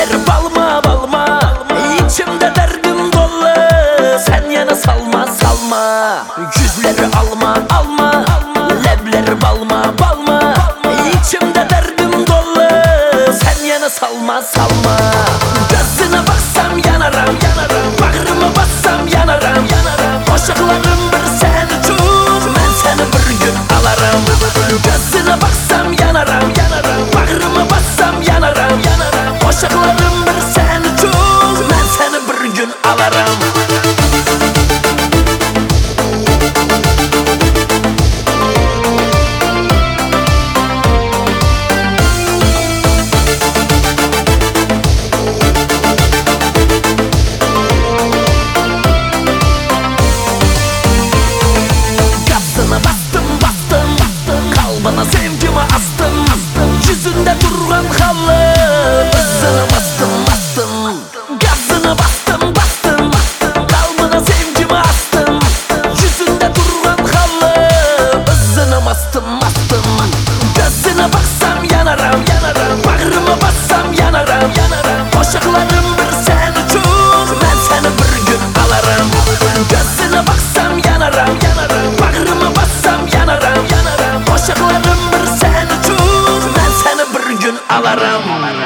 Lebleri balma balma, içimde derdim dolu. Sen yana salma salma, yüzleri alma alma. Lebleri balma balma, içimde derdim dolu. Sen yana salma salma. Gözüne baksam yanarım yanarım, bağrıma bassam yanarım yanarım. Aşıklarım bir sen için, ben seni bir gün alarım. Gözüne baksam yanarım yanarım, bağrıma bassam yanarım yanarım. Aşıklarım bir sen için, ben seni bir gün alarım. Bana sevgimi astım, yüzünde duran halı. Hızına bastım bastım, gazına bastım bastım. Kalbına sevgimi astım, yüzünde duran halı. Hızına bastım bastım. Gözüne baksam yanarım yanarım, bağrıma bassam yanarım yanarım. Aşıklarım bir sen için, ben seni bir gün alarım. Gözüne baksam yanarım yanarım, bağrıma bassam yanarım yanarım. Aşıklarım bir sen için, ben seni bir gün alarım.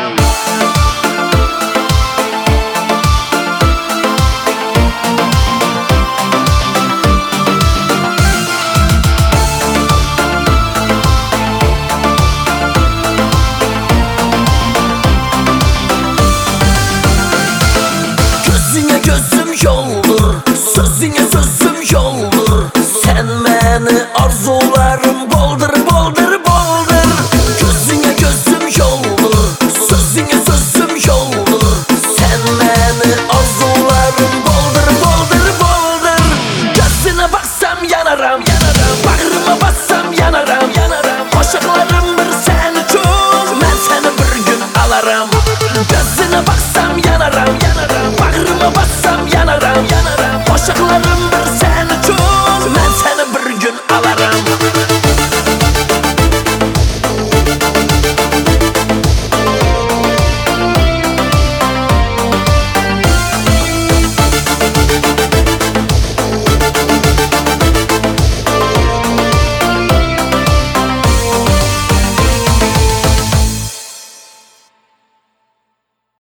Gözüne gözüm yoldur, sözüne sözüm yoldur. Sen beni arzularım boldur boldur.